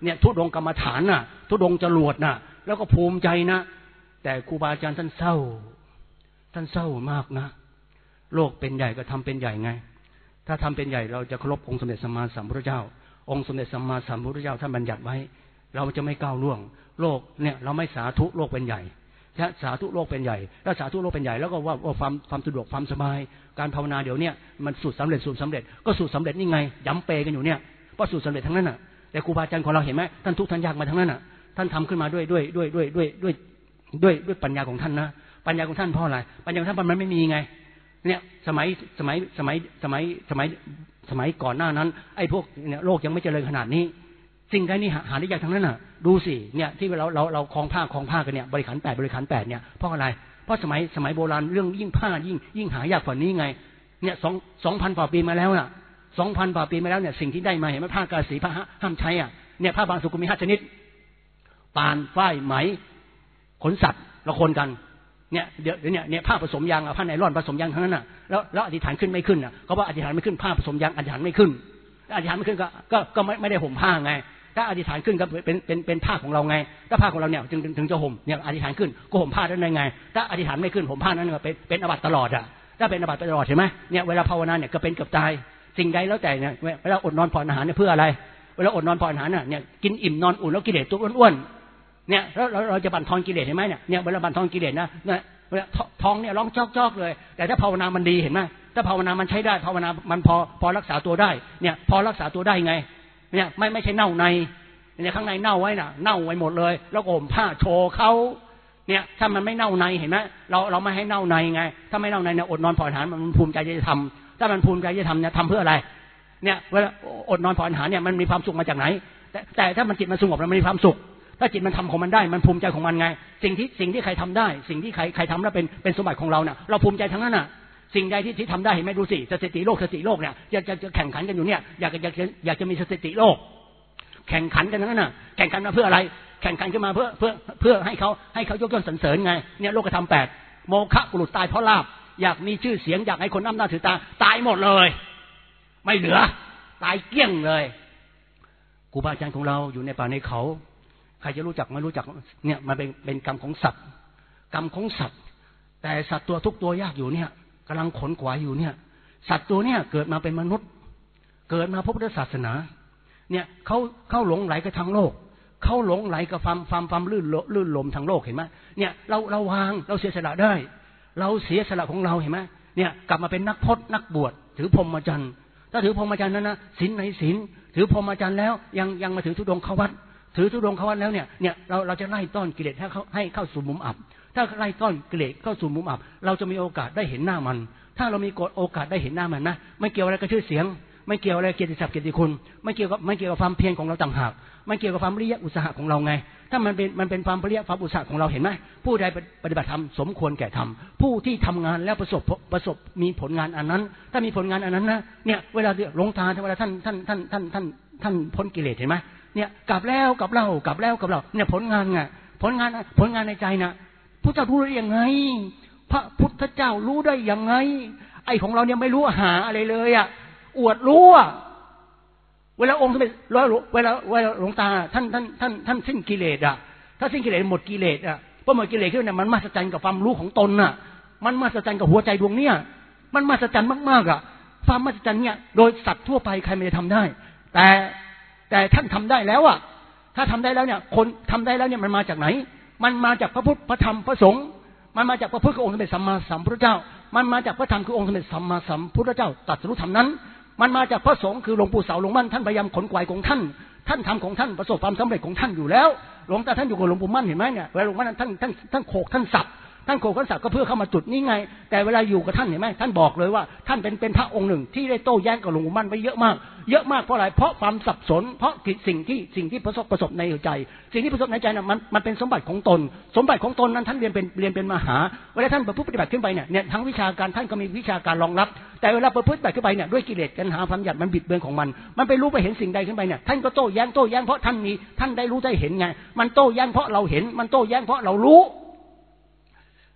เนี่ยทุดงกรรมฐานน่ะทุดงจรวดน่ะแล้วก็ภูมิใจนะแต่ครูบาอาจารย์ท่านเศร้าท่านเศร้ามากนะโลกเป็นใหญ่ก็ทำเป็นใหญ่ไงถ้าทำเป็นใหญ่เราจะเคารพองค์สมเด็จสัมมาสัมพุทธเจ้าองค์สมเด็จสัมมาสัมพุทธเจ้าท่านบัญญัติไว้เราจะไม่ก้าวล่วงโลกเนี่ยเราไม่สาธุโลกเป็นใหญ่ถ้าสาธุโลกเป็นใหญ่ถ้าสาธุโลกเป็นใหญ่แล้วก็ว่าว่าความความสะดวกความสบายการภาวนาเดี๋ยวนี้มันสูตรสำเร็จสูตรสำเร็จก็สูตรสำเร็จนี่ไงย้ำเปกันอยู่เนี่ยเพราะสูตรสำเร็จทั้งนั้นน่ะแต่ครูบาอาจารย์ของเราเห็นไหมท่านทุกท่านยากมาทั้งนั้นน่ะท่านทำขึ้นมาด้วยด้วยด้วยด้วยด้วยด้วยด้วยด้วยปัญญาของท่านนะปัญญาของท่านเพราะอะไรปัญญาของท่านมันไม่มีไงเนี่ยสมัยสมัยสมัยสมัยสมัยสมัยก่อนหน้านั้นไอ้พวกเนี่ยโลกยังไม่เจริญขนาดนี้สิ่งใดนี่หาได้ยากทั้งนั้นน่ะดูสิเนี่ยที่เราเราเราคลองผ้าคลองผ้ากันเนี่ยบริขารแปดบริขารแปดเนี่ยเพราะอะไรเพราะสมัยสมัยโบราณเรื่องยิ่งผ้ายิ่งยิ่งหายากกว่านี้ไงเนี่ยสองสองพันกว่าปีมาแล้วน่ะสองพันกว่าปีมาแล้วเนี่ยสิ่งที่ได้มาเห็นไหมผ้ากาสีผ้าห้ามใช้อ่ะเนี่ยผ้าบางสุกุลมีห้าชนิดปานฝ้ายไหมขนสัตว์ละคนกันเนี่ยเดี๋ยวเนี่ยเนี่ยผ้าผสมยางผ้าไนล่อนผสมยางทั้งนั้นน่ะแล้วแล้วอธิษฐานขึ้นไม่ขึ้นน่ะเขาว่าอธิษฐานไม่ขึ้นผ้าผสมยางอธิษฐานไม่ขึ้นอธิษฐานไม่ขึ้นก็ก็ก็ไม่ไม่ได้ห่มผ้าไงถ้าอธิษฐานขึ้นก็เป็นเป็นเป็นผ้าของเราไงถ้าผ้าของเราเนี่ยจึงถึงจะห่มเนี่ยอธิษฐานขึ้นก็ห่มผ้าได้ไงถ้าอธิษฐานไม่ขึ้นห่มผ้านั้นก็เป็นเป็นอาบัติตลอดอ่ะถ้าเป็นอาบัติตลอดใช่ไหมเนี่ยเวลาภาวนาเนี่ยก็เป็นกับตายสิ่งใดแล้วแต่เนี่ยเวลาอดนอนผ่อนอาหารเนี่ยเพื่ออะไรเวลาอดนอนผ่อนอาหารเนี่ยกินอิ่มนอนอุ่นแล้วกิเลสตัวอ้วนๆเนี่ยแล้วเราจะบั่นทอนกิเลสเห็นไหมเนี่ยเนี่ยเวลาบั่นทอนกิเลสนะเนี่ยเวลาท้องเนี่ยร้องจอกๆเลยแต่ถ้าภาวนามันดีเห็นไหมถ้าภาวนามันใช้ได้ภาวนามันพอพอรักษาตัวได้เนี่ยพอรักษาตัวได้ไงเนี่ยไม่ไม่ใช่เน่าในเนี่ยข้างในเน่าไว้น่ะเน่าไว้หมดเลยแล้วห่มผ้าโชว์เขาเนี่ยถ้ามันไม่เน่าในเห็นไหมเราเราไม่ให้เน่าในไงถ้าไม่เน่าในเนี่ยอดนอนผ่อนอาหารมันภูมิใจจะทำถ้ามันภูมิใจจะทำเนี่ยทำเพื่ออะไรเนี่ยเวลาอดนอนผ่อนอาหารเนี่ยมันมีความสุขมาจากไหนแต่แต่ถ้ามันจิตมันสงบมันมีความสุขถ้าจิตมันทำของมันได้มันภูมิใจของมันไงสิ่งที่สิ่งที่ใครทำได้สิ่งที่ใครใครทำแล้วเป็นเป็นสมบัติของเราเนี่ยเราภูมิใจทั้งนั้นน่ะสิ่งใดที่ที่ทำได้เห็นไหมดูสิสถิติโลกสถิติโลกเนี่ยอยากจะแข่งขันกันอยู่เนี่ยอยากอยากอยากจะมีสถิติโลกแข่งขันกันนั่นน่ะแข่งขันมาเพื่ออะไรแข่งขันขึ้นมาเพื่อเพื่อเพื่อให้เขาให้เขายกย่องสรรเสริญไงเนี่ยโลกธรรมแปดโมฆะบุรุษตายเพราะลาภอยากมีชื่อเสียงอยากให้คนนับหน้าถือตาตายหมดเลยไม่เหลือตายเกลี้ยงเลยครูบาอาจารย์ของเราอยู่ในป่าในเขาใครจะรู้จักไม่รู้จักเนี่ยมันเป็นเป็นกรรมของสัตว์กรรมของสัตว์แต่สัตว์ตัวทุกตัวยากอยู่เนี่ยกำลังขนขวายอยู่เนี่ยสัตว์ตัวเนี่ยเกิดมาเป็นมนุษย์เกิดมาพบพุทธศาสนาเนี่ยเขาเขาหลงไหลกับทางโลกเขาหลงไหลกับความความความลื่นลื่นลมทางโลกเห็นไหมเนี่ยเราเราวางเราเสียสละได้เราเสียสละของเราเห็นไหมเนี่ยกลับมาเป็นนักพจน์นักบวชถือพรหมจรรย์ถ้าถือพรหมจรรย์นั้นนะศีลในศีลถือพรหมจรรย์แล้วยังยังมาถือธุดงค์เข้าวัดถือธุดงค์เข้าวัดแล้วเนี่ยเนี่ยเราเราจะไล่ต้อนกิเลสให้เข้าให้เข้าสู่มุมอับถ้าไล่ต้อนกิเลสเข้าสู่มุมอับเราจะมีโอกาสได้เห็นหน้ามันถ้าเรามีโอกาสได้เห็นหน้ามันนะไม่เกี่ยวอะไรกับชื่อเสียงไม่เกี่ยวอะไรเกียรติศักดิ์เกียรติคุณไม่เกี่ยวกับไม่เกี่ยวกับความเพียรของเราต่างหากไม่เกี่ยวกับความวิริยะอุตสาหะของเราไงถ้ามันเป็นมันเป็นความวิริยะความอุตสาหะของเราเห็นไหมผู้ใดปฏิบัติธรรมสมควรแก่ธรรมผู้ที่ทำงานแล้วประสบประสบมีผลงานอันนั้นถ้ามีผลงานอันนั้นนะเนี่ยเวลาหลวงตาเวลาท่านท่านท่านท่านท่านท่านพ้นกิเลสเห็นไหมเนี่ยกลับแล้วกลับเล่ากลับแล้วกลับเล่าเนี่ยผลงานไงผลงานผลงานในใจนะพระเจ้ารู้ได้ยังไงพระพุทธเจ้ารู้ได้ยังไงไอ้ของเราเนี่ยไม่รู้หาอะไรเลยอ่ะอวดรู้อ่ะเวลาองค์สมเด็จเวลาเวลาเวลาหลวงตาท่านท่านท่านท่านสิ้นกิเลสอ่ะถ้าสิ้นกิเลสหมดกิเลสอ่ะเพราะหมดกิเลสขึ้นเนี่ยมันมหัศจรรย์กับความรู้ของตนน่ะมันมหัศจรรย์กับหัวใจดวงเนี้ยมันมหัศจรรย์มากๆอ่ะความมหัศจรรย์เนี่ยโดยสัตว์ทั่วไปใครไม่ได้ทำได้แต่แต่ท่านทำได้แล้วอ่ะถ้าทำได้แล้วเนี่ยคนทำได้แล้วเนี่ยมันมาจากไหนมันมาจากพระพุทธพระธรรมพระสงฆ์มันมาจากพระพุทธคือองค์สมเด็จสัมมาสัมพุทธเจ้ามันมาจากพระธรรมคือองค์สมเด็จสัมมาสัมพุทธเจ้าตรัสรู้ธรรมนั้นมันมาจากพระสงฆ์คือหลวงปู่เสาหลวงมั่นท่านพยายามขนขวายของท่านท่านทำของท่านประสบความสำเร็จของท่านอยู่แล้วหลวงตาท่านอยู่กับหลวงปู่มั่นเห็นไหมเนี่ยเวลาหลวงมั่นท่านท่านท่านโขกท่านสับท่านโขกท่านสับก็เพื่อเข้ามาจุดนี้ไงแต่เวลาอยู่กับท่านเห็นไหมท่านบอกเลยว่าท่านเป็นเป็นพระองค์หนึ่งที่ได้โต้แย้งกับหลวงปู่มั่นไปเยอะมากเยอะมากเพราะอะไรเพราะความสับสนเพราะสิ่งที่สิ่งที่ประสบประสบในใจสิ่งที่ประสบในใจน่ะมันมันเป็นสมบัติของตนสมบัติของตนนั้นท่านเรียนเป็นเรียนเป็นมหาเวลาท่านประพฤติปฏิบัติขึ้นไปเนี่ยเนี่ยทั้งวิชาการท่านก็มีวิชาการรองรับแต่เวลาประพฤติปฏิบัติขึ้นไปเนี่ยด้วยกิเลสกันหาความหยาบมันบิดเบือนของมันมันไปรู้ไปเห็นสิ่งใดขึ้นไปเนี่ยท่านก็โต้แย้งโต้แย้งเพราะท่านมีท่านได้รู้ได้เห็นไงมันโต้แย้งเพราะเราเห็นมันโต้แย้งเพราะเรารู้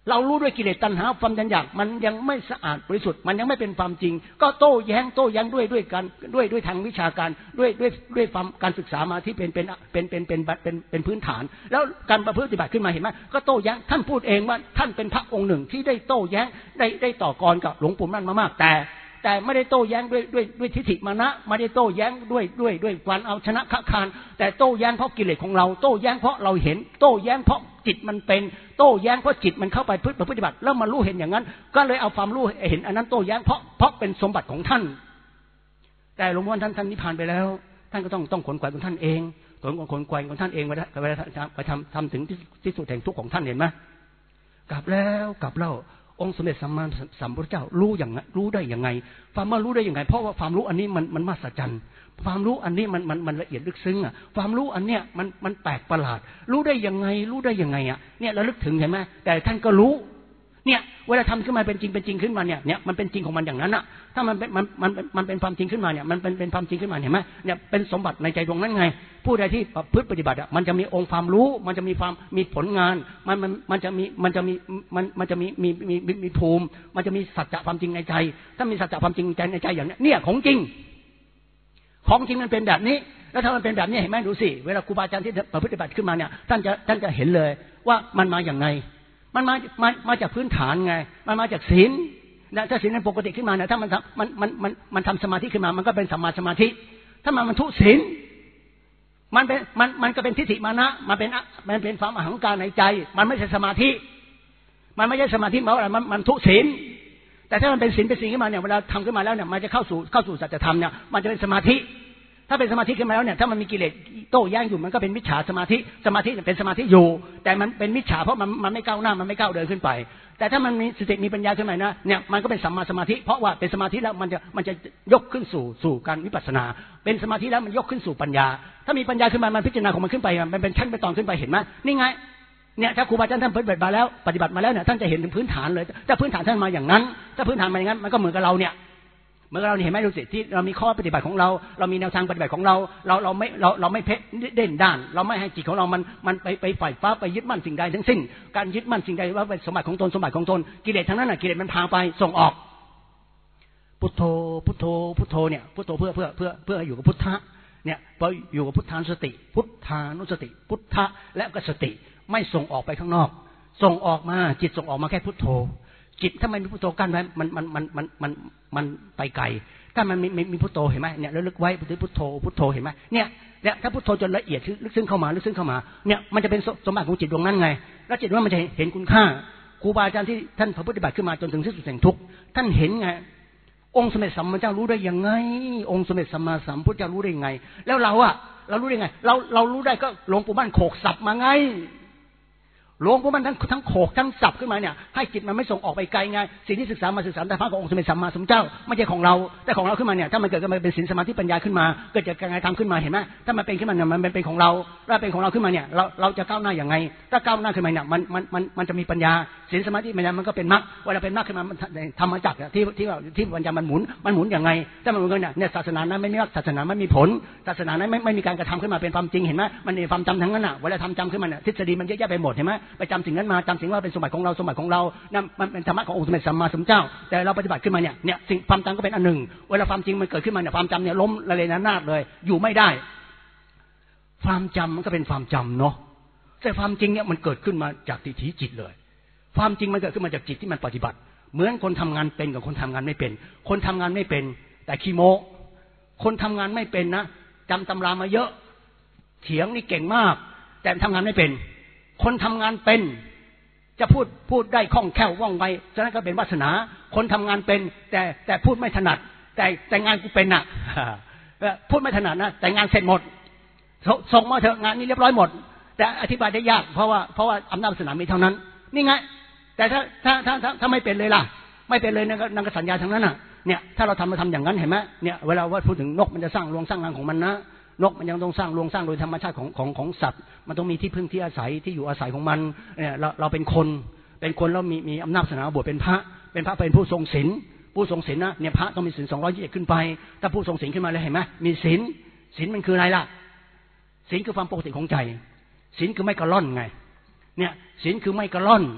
เรารู้ด้วยกิเลสตัณหาความอยากมันยังไม่สะอาดบริสุทธิ์มันยังไม่เป็นความจริงก็โต้แย้งโต้แย้งด้วยด้วยการด้วยด้วยทางวิชาการด้วยด้วยด้วยความการศึกษามาที่เป็นเป็นเป็นเป็นเป็นเป็นเป็นพื้นฐานแล้วการประพฤติปฏิบัติขึ้นมาเห็นไหมก็โต้แย้งท่านพูดเองว่าท่านเป็นพระองค์หนึ่งที่ได้โต้แย้งได้ได้ต่อกรกับหลวงปู่มั่นมามากแต่แต่ไม่ได้โต้แย้งด้วยด้วยด้วยทิฏฐิมานะไม่ได้โต้แย้งด้วยด้วยด้วยการเอาชนะค้าคานแต่โต้แย้งเพราะกิเลสของเราโต้แย้งเพราะเราเห็นโต้แย้งเพราะจิตมันเป็นโต้แย้งเพราะจิตมันเข้าไปพฤติปฏิบัติแล้วมารู้เห็นอย่างนั้นก็เลยเอาความรู้เห็นอันนั้นโต้แย้งเพราะเพราะเป็นสมบัติของท่านแต่หลวงพ่อท่านท่านนิพพานไปแล้วท่านก็ต้องต้องขนขวายของท่านเองขนขนขวายของท่านเองไปไปไปทำทำถึงที่สุดแห่งทุกข์ของท่านเห็นไหมกลับแล้วกลับแล้วองค์สมเด็จสัมมาสัมพุทธเจ้ารู้อย่างรู้ได้ยังไงความว่ารู้ได้ยังไงเพราะว่าความรู้อันนี้มันมันมหัศจรรย์ความรู้อันนี้มันมันมันละเอียดลึกซึ้งอ่ะความรู้อันเนี้ยมันมันแปลกประหลาดรู้ได้ยังไงรู้ได้ยังไงอ่ะเนี่ยระลึกถึงเห็นไหมแต่ท่านก็รู้เนี่ยเวลาทำขึ้นมาเป็นจริงเป็นจริงขึ้นมาเนี่ยเนี่ยมันเป็นจริงของมันอย่างนั้นอ่ะถ้ามันเป็นมันมันมันเป็นความจริงขึ้นมาเนี่ยมันเป็นเป็นความจริงขึ้นมาเห็นไหมเนี่ยเป็นสมบัติในใจดวงนั้นไงผู้ใดที่ประพฤติปฏิบัติอ่ะมันจะมีองค์ความรู้มันจะมีความมีผลงานมันมันมันจะมีมันจะมีมันมันจะมีมีมีมีภูมิมันจะมีสัจจะความจริงในใจถ้ามีสัจจะความจริงใจในใจอย่างนี้เนี่ยของจริงของจริงมันเป็นแบบนี้แล้วถ้ามันเป็นแบบนี้เห็นไหมดูสิเวลาครูบาอาจารย์ที่ประพฤติปฏิบัติขึ้นมาเนี่ยท่านจะท่านจะเห็นเลยว่ามันมาอย่างไงมันมามามาจากพื้นฐานไงมันมาจากศีลนะถ้าศีลนั้นปกติขึ้นมาเนี่ยถ้ามันมันมันมันมันทำสมาธิขึ้นมามันก็เป็นสัมมาสมาธิถ้ามันมันทุศีลมันเป็นมันมันก็เป็นทิฏฐิมานะมันเป็นมันเป็นความอหังการในใจมันไม่ใช่สมาธิมันไม่ใช่สมาธิหมายว่ามันมันทุศีลแต่ถ้ามันเป็นศีลเป็นศีลขึ้นมาเนี่ยเวลาทำขึ้นมาแล้วเนี่ยมันจะเข้าสู่เข้าสู่สัจธรรมเนี่ยมันจะเป็นสมาธิถ้าเป็นสมาธิขึ้นมาแล้วเนี่ยถ้ามันมีกิเลสโต้แย้งอยู่มันก็เป็นมิจฉาสมาธิสมาธิเป็นสมาธิอยู่แต่มันเป็นมิจฉาเพราะมันมันไม่ก้าวหน้ามันไม่ก้าวเดินขึ้นไปแต่ถ้ามันมีสติมีปัญญาขึ้นมานะเนี่ยมันก็เป็นสัมมาสมาธิเพราะว่าเป็นสมาธิแล้วมันจะมันจะยกขึ้นสู่สู่การวิปัสสนาเป็นสมาธิแล้วมันยกขึ้นสู่ปัญญาถ้ามีปัญญาขึ้นมามันพิจารณาของมันขึ้นไปมันเป็นชั้นเป็นตอนขึ้นไปเห็นไหมนี่ไงเนี่ยถ้าครูบาอาจารย์ท่านปฏิบัติมาแล้วปฏิบัติมาแล้วเนี่ยท่านจะเห็นถึงพื้นฐานเลยถ้าพื้นฐานท่านมาอย่างนั้นถ้าพื้นฐานมาอย่างนั้นมันก็เหมือนกับเราเนี่ยเมื่อเราเห็นไหมดูสิที่เรามีข้อปฏิบัติของเราเรามีแนวทางปฏิบัติของเราเราเราไม่เราเราไม่เพ่เด่นด้านเราไม่ให้จิตของเรามันมันไปไปฝ่ายฟ้าไปยึดมั่นสิ่งใดทั้งสิ้นการยึดมั่นสิ่งใดว่าเป็นสมบัติของตนสมบัติของตนกิเลสทั้งนั้นน่ะกิเลสมันพาไปส่งออกพุทโธพุทโธพุทโธเนี่ยพุทโธเพื่อเพื่อเพื่อเพื่ออยู่กับพุทธะเนี่ยพออยู่กับพุทธานุสติพุทธานุสติพุทธะและก็สติไม่ส่งออกไปข้างนอกส่งออกมาจิตส่งออกมาแค่พุทโธจิตถ้ามันมีพุทโธกั้นไว้มันมันมันมันมันมันไปไกลถ้ามันมีมีพุทโธเห็นไหมเนี่ยแล้วลึกไว้พุทโธพุทโธเห็นไหมเนี่ยเนี่ยถ้าพุทโธจนละเอียดลึกซึ้งเข้ามาลึกซึ้งเข้ามาเนี่ยมันจะเป็นสมบัติของจิตดวงนั้นไงแล้วจิตว่ามันจะเห็นคุณค่าครูบาอาจารย์ที่ท่านปฏิบัติขึ้นมาจนถึงที่สุดแห่งทุกข์ท่านเห็นไงองค์สมเด็จสัมมาสัมพุทธเจ้ารู้ได้ยังไงองค์สมเด็จสัมมาสัมพุทธเจ้ารู้ได้ยังไงแล้วเราอะเรารู้ได้ไงเราเรารู้ได้ก็หลวงปู่มั่นโขกสับมาไงหลวงปู่มั่นทั้งทั้งโขกทั้งสับขึ้นมาเนี่ยให้จิตมันไม่ส่งออกไปไกลไงสิ่งที่ศึกษามาศึกษาแต่พระขององค์สมเด็จสัมมาสัมพุทธเจ้าไม่ใช่ของเราแต่ของเราขึ้นมาเนี่ยถ้ามันเกิดขึ้นมาเป็นศีลสมาธิปัญญาขึ้นมาเกิดจากการทำขึ้นมาเห็นไหมถ้ามันเป็นขึ้นมาเนี่ยมันเป็นของเราถ้าเป็นของเราขึ้นมาเนี่ยเราเราจะก้าวหน้าอย่างไงถ้าก้าวหน้าขึ้นมาเนี่ยมันมันมันมันจะมีปัญญาศีลสมาธิปัญญามันก็เป็นมรรคเวลาเป็นมรรคขึ้นมาธรรมจักรที่ที่ที่ปัญญามันหมุนมันหมุนอย่างไงถ้ามันหมุนกันเนี่ยศาสนานั้นไม่มีศาสนาไม่มีผลศาสนานั้นไม่ไม่มีการกระทำขึ้นมาเป็นความจริงเห็นไหมมันมีความจำทั้งนั้นอ่ะเวลาทำจำขึ้นมาเนี่ยทฤษฎีมันเยอะแยะไปหมดเห็นไหมไปจำสิ่งนั้นมาจำสิ่งว่าเป็นสมบัติของเราสมบัติของเรานั่นมันเป็นธรรมะขององค์สมเด็จสัมมาสัมพุทธเจ้าแต่เราปฏิบัติขึ้นมาเนี่ยเนี่ยสิ่งความจำก็เป็นอันหนึ่งเวลาความจริงมันเกิดขึ้นมาเนี่ยความจำเนี่ยล้มละเลงระนาดเลยอยู่ไม่ได้ความจำมันก็เป็นความจำเนาะแต่ความจริงเนี่ยมันเกิดขึ้นมาจากทิฏฐิจิตเลยความจริงมันเกิดขึ้นมาจากจิตที่มันปฏิบัติเหมือนคนทำงานเป็นกับคนทำงานไม่เป็นคนทำงานไม่เป็นแต่ขี้โม้คนทำงานไม่เป็นนะจำตำรามาเยอะเถียงนี่เก่งมากแต่ทำงานไม่เป็นคนทำงานเป็นจะพูดพูดได้คล่องแคล่วว่องไวฉะนั้นก็เป็นวาสนาคนทำงานเป็นแต่แต่พูดไม่ถนัดแต่แต่งานกูเป็นน่ะพูดไม่ถนัดนะแต่งานเสร็จหมดส่งมาเถอะงานนี้เรียบร้อยหมดแต่อธิบายได้ยากเพราะว่าเพราะว่าอำนาจวาสนามีเท่านั้นนี่ไงแต่ถ้าถ้าถ้าถ้าไม่เป็นเลยล่ะไม่เป็นเลยนักสัญญาทั้งนั้นน่ะเนี่ยถ้าเราทำเราทำอย่างนั้นเห็นไหมเนี่ยเวลาว่าพูดถึงนกมันจะสร้างรวงสร้างรังของมันนะนกมันยังต้องสร้างรวงสร้างโดยธรรมชาติของของของสัตว์มันต้องมีที่พึ่งที่อาศัยที่อยู่อาศัยของมันเนี่ยเราเราเป็นคนเป็นคนแล้วมีมีอำนาจศาสนาบวชเป็นพระเป็นพระเป็นผู้ทรงศีลผู้ทรงศีลนะเนี่ยพระต้องมีศีลสองร้อยยี่สิบขึ้นไปถ้าผู้ทรงศีลขึ้นมาแล้วเห็นไหมมีศีลศีลมันคืออะไรล่ะศีลคือความปกติของใจศีลคือไม่กระล่อนไงเนี่ยศีลคือไม่กระล่อน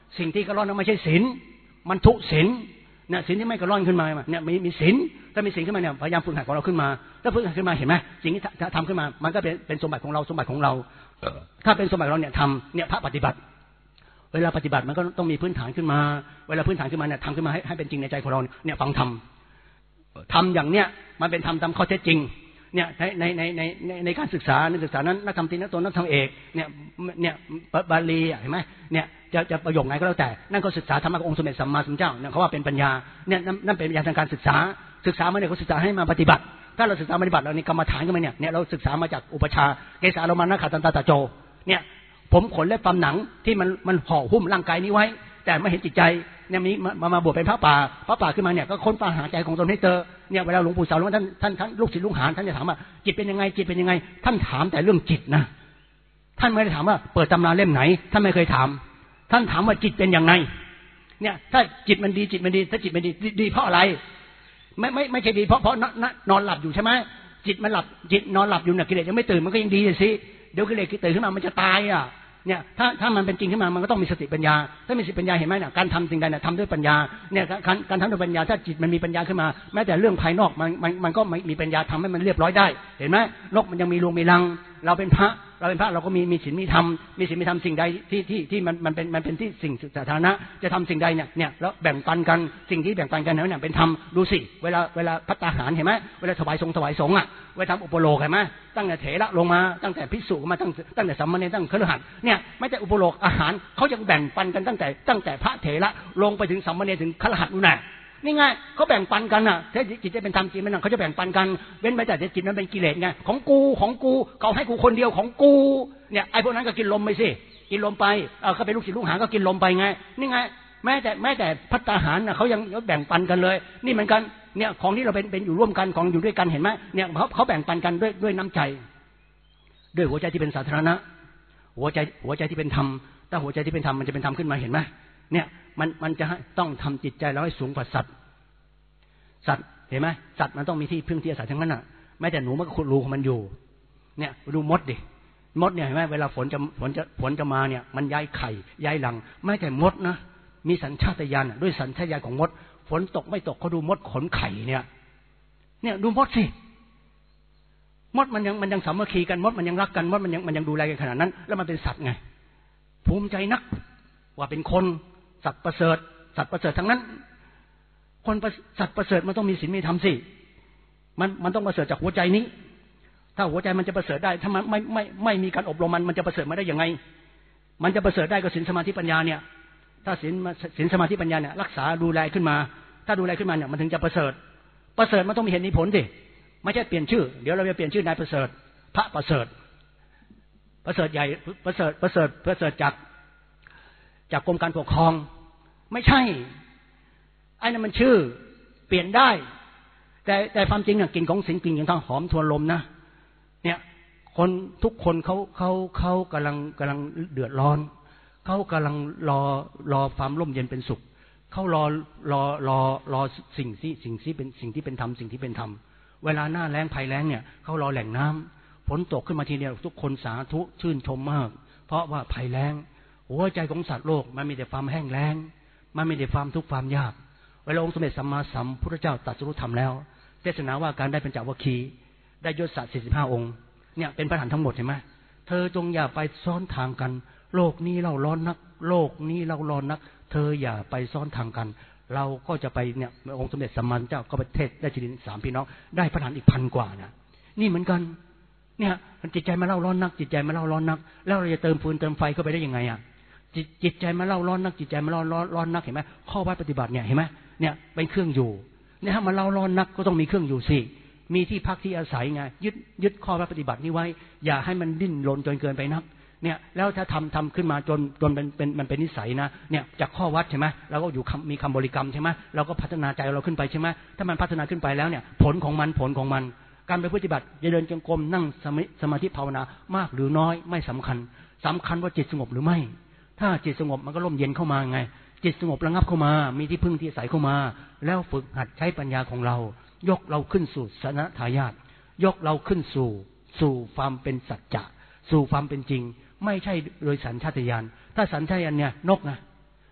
สิ่งที่กระร่อนนั้นไม่ใช่ศีลมันทุศีลเนี่ยศีลที่ไม่กระร่อนขึ้นมาเนี่ยมีมีศีลถ้ามีศีลขึ้นมาเนี่ยพยายามฝึกหัดของเราขึ้นมาถ้าฝึกหัดขึ้นมาเห็นไหมสิ่งที่ทำขึ้นมามันก็เป็นเป็นสมบัติของเราสมบัติของเราถ้าเป็นสมบัติเราเนี่ยทำเนี่ยพระปฏิบัติเวลาปฏิบัติมันก็ต้องมีพื้นฐานขึ้นมาเวลาพื้นฐานขึ้นมาเนี่ยทำขึ้นมาให้ให้เป็นจริงในใจของเราเนี่ยฟังธรรมทำอย่างเนี้ยมันเป็นธรรมตามข้อเท็จจริงเนี่ยในในในในในในการศึกษาในศึกษานั้นนักธรรมตรีนักตนนักธรรมเอกเนี่ยเนี่ยบาลีเห็นไหมเนี่ยจะจะประโยคไหนก็แล้วแต่นั่นก็ศึกษาธรรมะขององค์สมเด็จสัมมาสัมพุทธเจ้าเนี่ยเขาว่าเป็นปัญญาเนี่ยนั่นเป็นปัญญาทางการศึกษาศึกษามาเนี่ยเขาศึกษาให้มาปฏิบัติถ้าเราศึกษาปฏิบัติเรานี่กรรมฐานขึ้นมาเนี่ยเนี่ยเราศึกษามาจากอุปชาเกสาโลมานะขัตตันตาตะโจเนี่ยผมขนและฟันหนังที่มันมันห่อหุ้มร่างกายนี้ไว้แต่ไม่เห็นจิตใจเนี่ยมีมามาบวชเป็นพระป่าพระป่าขึ้นมาเนี่ยก็ค้นฟ้าหาใจของตนให้เจอเนี่ยเวลาหลวงปู่สาวหลวงท่านท่านท่านลูกศิษย์ลูกหาท่านจะถามว่าจิตเป็นยังไงจิตเป็นยังไงท่านถามแต่เรื่องจิตนะท่านไม่ได้ถามว่าเปิดตำราเล่มไหนท่านไม่เคยถามท่านถามว่าจิตเป็นยังไงเนี่ยถ้าจิตมันดีจิตมันดีถ้าจิตมันดีดีเพราะอะไรไม่ไม่ไม่ใช่ดีเพราะเพราะนอนหลับอยู่ใช่ไหมจิตมันหลับจิตนอนหลับอยู่เนี่ยกิเลสยังไม่ตื่นมันก็ยังดีสิเดี๋ยวกิเลสตื่นขึ้นมามันจะตายอ่ะเนี่ยถ้าถ้ามันเป็นจริงขึ้นมามันก็ต้องมีสติปัญญาถ้ามีสติปัญญาเห็นไหมเนี่ยการทำสิ่งใดเนี่ยทำด้วยปัญญาเนี่ยการการทำด้วยปัญญาถ้าจิตมันมีปัญญาขึ้นมาแม้แต่เรื่องภายนอกมันมันมันก็มีปัญญาทำให้มันเรียบร้อยได้เห็นไหมนกมันยังมีรวงมีรังเราเป็นพระเราเป็นพระเราก็มีมีศีลมีธรรมมีศีลมีธรรมสิ่งใดที่ที่ที่มันมันเป็นมันเป็นที่สิ่งสาธารณะจะทำสิ่งใดเนี่ยเนี่ยแล้วแบ่งปันกันสิ่งที่แบ่งปันกันเนี่ยเป็นธรรมดูสิเวลาเวลาภัตตาหารเห็นไหมเวลาถวายสงฆ์ถวายสงฆ์อ่ะเวลาทำอุปโลกเห็นไหมตั้งแต่เถระลงมาตั้งแต่ภิกษุมาตั้งตั้งแต่สามเณรตั้งคฤหัสถ์เนี่ยไม่แต่อุปโลกอาหารเขายังแบ่งปันกันตั้งแต่ตั้งแต่พระเถระลงไปถึงสามเณรถึงคฤหัสถ์นู่นน่ะนี่ไงเขาแบ่งปันกันน่ะถ้าจิตจะเป็นธรรมจิตมันเขาจะแบ่งปันกันเว้นไปแต่จิตมันเป็นกิเลสไงของกูของกูเขาให้กูคนเดียวของกูเนี่ยไอ้พวกนั้นก็กินลมไปสิกินลมไปเออเขาเป็นลูกศิษย์ลูกหาก็กินลมไปไงนี่ไงแม้แต่แม้แต่ภัตตาหารน่ะเขายังแบ่งปันกันเลยนี่เหมือนกันเนี่ยของที่เราเป็นเป็นอยู่ร่วมกันของอยู่ด้วยกันเห็นไหมเนี่ยเขาเขาแบ่งปันกันด้วยด้วยน้ำใจด้วยหัวใจที่เป็นสาธารณะหัวใจหัวใจที่เป็นธรรมถ้าหัวใจที่เป็นธรรมมันจะเป็นธรรมขึ้นมาเห็นไหมเนี่ยมันมันจะต้องทำจิตใจเราให้สูงกว่าสัตว์สัตว์เห็นไหมสัตว์มันต้องมีที่พึ่งที่อาศัยทั้งนั้นน่ะแม้แต่หนูมันก็ขุดรูของมันอยู่เนี่ยดูมดดิมดเนี่ยเห็นไหมเวลาฝนจะฝนจะฝนจะมาเนี่ยมันย้ายไข่ย้ายรังแม้แต่มดนะมีสัญชาตญาณด้วยสัญชาตญาณของมดฝนตกไม่ตกเขาดูมดขนไข่เนี่ยเนี่ยดูมดสิมดมันยังมันยังสามัคคีกันมดมันยังรักกันมดมันยังมันยังดูแลกันขนาดนั้นแล้วมันเป็นสัตว์ไงภูมิใจนักว่าเป็นคนสัตว์ประเสริฐสัตว์ประเสริฐทั้งนั้นคนสัตว์ประเสริฐมันต้องมีศีลมีธรรมสิมันมันต้องประเสริฐจากหัวใจนี้ถ้าหัวใจมันจะประเสริฐได้ถ้ามันไม่ไม่ไม่มีการอบรมมันมันจะประเสริฐมาได้ยังไงมันจะประเสริฐได้ก็ศีลสมาธิปัญญาเนี่ยถ้าศีลศีลสมาธิปัญญาเนี่ยรักษาดูแลขึ้นมาถ้าดูแลขึ้นมาเนี่ยมันถึงจะประเสริฐประเสริฐมันต้องมีเหตุมีผลสิไม่ใช่เปลี่ยนชื่อเดี๋ยวเราจะเปลี่ยนชื่อนายประเสริฐพระประเสริฐประเสริฐใหญ่ประเสริฐประเสริฐประเสริฐจากจากกรมการปกครองไม่ใช่ไอ้นั่นมันชื่อเปลี่ยนได้แต่แต่ความจริงเนี่ยกลิ่นของศีลกลิ่นของทางหอมทวนลมนะเนี่ยคนทุกคนเขาเขาเขากำลังกำลังเดือดร้อนเขากำลังรอรอความร่มเย็นเป็นสุขเขารอรอรอรอสิ่งที่สิ่งที่เป็นสิ่งที่เป็นธรรมสิ่งที่เป็นธรรมเวลาหน้าแล้งภัยแล้งเนี่ยเขารอแหล่งน้ำฝนตกขึ้นมาทีเดียวทุกคนสาธุชื่นชมมากเพราะว่าภัยแล้งหัวใจของสัตว์โลกมันมีแต่ความแห้งแล้งมันมีแต่ความทุกข์ความยากเวลาองค์สมเด็จสัมมาสัมพุทธเจ้าตรัสรู้ธรรมแล้วเทศนาว่าการได้เป็นจักรวคีได้ยศศักดิ์สี่สิบห้าองค์เนี่ยเป็นพระฐานทั้งหมดเห็นไหมเธอจงอย่าไปซ้อนทางกันโลกนี้เราร้อนนักโลกนี้เราร้อนนักเธออย่าไปซ้อนทางกันเราก็จะไปเนี่ยองค์สมเด็จสัมมาสัมพุทธเจ้าก็ไปเทศได้จริงสามพี่น้องได้พระฐานอีกพันกว่านะนี่เหมือนกันเนี่ยจิตใจมันเล่าร้อนนักจิตใจมันเล่าร้อนนักแล้วเราจะเติมฟืนเติมไฟเข้าไปได้ยังไงอ่ะจิตจิตใจมันเล่าร้อนนักจิตใจมันเล่าร้อนร้อนนักเห็นไหมข้อวัดปฏิบัติเนี่ยเห็นไหมเนี่ยเป็นเครื่องอยู่เนี่ยถ้ามันเล่าร้อนนักก็ต้องมีเครื่องอยู่สิมีที่พักที่อาศัยไงยึดยึดข้อวัดปฏิบัตินี้ไว้อย่าให้มันดิ้นรนจนเกินไปนักเนี่ยแล้วถ้าทำทำขึ้นมาจนจนเป็นเป็นมันเป็นนิสัยนะเนี่ยจากข้อวัดใช่ไหมเราก็อยู่มีคำบริกรรมใช่ไหมเราก็พัฒนาใจเราขึ้นไปใช่ไหมถ้ามันพัฒนาขึ้นไปแล้วเนี่ยผลของมันผลของมันการไปปฏิบัติจะเดินจงกรมนั่งสมาธิภาวนามากหรือน้อยไม่สำคัญสำคัญว่าจิตสงบหรือไม่ถ้าจิตสงบมันก็ร่มเย็นเข้ามาไงจิตสงบระงับเข้ามามีที่พึ่งที่อาศัยเข้ามาแล้วฝึกหัดใช้ปัญญาของเรายกเราขึ้นสู่สนทายาทยกเราขึ้นสู่สู่ความเป็นสัจจะสู่ความเป็นจริงไม่ใช่โดยสัญชาตญาณถ้าสัญชาตญาณเนี่ยนกนะ